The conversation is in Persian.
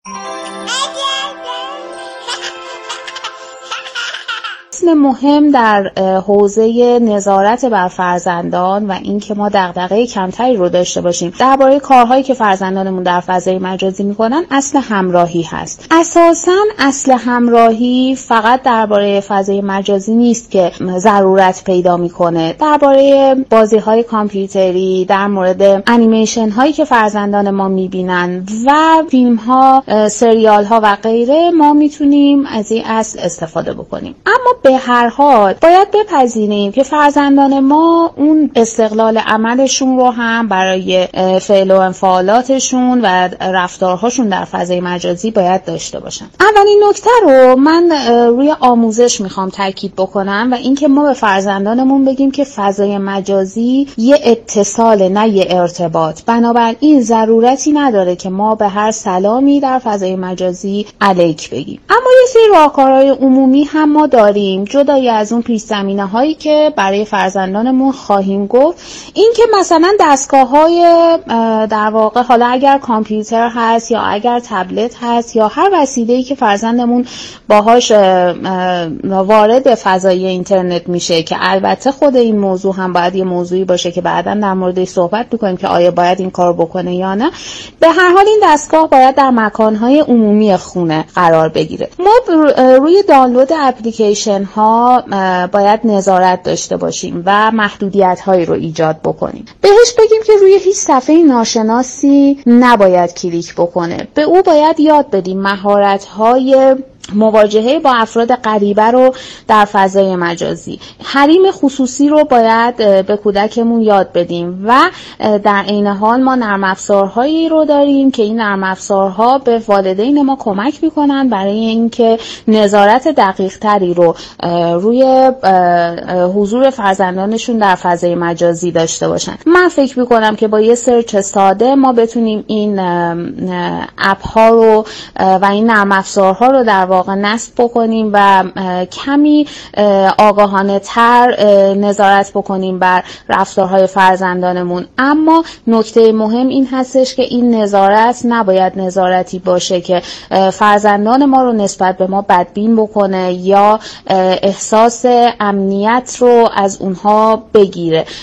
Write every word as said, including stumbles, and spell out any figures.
اصل مهم در حوزه نظارت بر فرزندان و این که ما دغدغه کمتری رو داشته باشیم درباره کارهایی که فرزندانمون در فضای مجازی میکنن، اصل همراهی هست. اساساً اصل همراهی فقط درباره فضای مجازی نیست که ضرورت پیدا میکنه. درباره بازی‌های کامپیوتری، در مورد انیمیشن هایی که فرزندان ما میبینن و فیلم ها، سریال ها و غیره، ما میتونیم از این اصل استفاده بکنیم. اما به هر حال باید بپذیریم که فرزندان ما اون استقلال عملشون رو هم برای فعل و انفعالاتشون و رفتارهاشون در فضای مجازی باید داشته باشن. اولین نکته رو من روی آموزش میخوام تاکید بکنم و اینکه ما به فرزندانمون بگیم که فضای مجازی یه اتصال، نه یه ارتباط. بنابراین ضرورتی نداره که ما به هر سلامی در فضای مجازی علیک بگیم. اما یه سری راهکارهای عمومی هم ما داریم جدای از اون پیش زمینه هایی که برای فرزندانمون خواهیم گفت. این که مثلا دستگاه های در واقع، حالا اگر کامپیوتر هست یا اگر تبلت هست یا هر وسیله‌ای که فرزندمون باهاش وارد فضای اینترنت میشه، که البته خود این موضوع هم باید یه موضوعی باشه که بعداً در موردش صحبت میکنیم که آیا باید این کار بکنه یا نه. به هر حال این دستگاه باید در مکانهای عمومی خونه قرار بگیره. ما روی دانلود اپلیکیشن ها باید نظارت داشته باشیم و محدودیت هایی رو ایجاد بکنیم. بهش بگیم که روی هیچ صفحه ناشناسی نباید کلیک بکنه. به او باید یاد بدیم مهارت های مواجهه با افراد غریبه رو در فضای مجازی. حریم خصوصی رو باید به کودکمون یاد بدیم و در عین حال ما نرم افزارهایی رو داریم که این نرم افزارها به والدین ما کمک میکنن برای اینکه نظارت دقیق تری رو روی حضور فرزندانشون در فضای مجازی داشته باشن. من فکر میکنم که با یه سرچ ساده ما بتونیم این اپ ها رو و این نرم افزارها رو در واقع نصب بکنیم و کمی آگاهانه تر نظارت بکنیم بر رفتارهای فرزندانمون. اما نکته مهم این هستش که این نظارت نباید نظارتی باشه که فرزندان ما رو نسبت به ما بدبین بکنه یا احساس امنیت رو از اونها بگیره.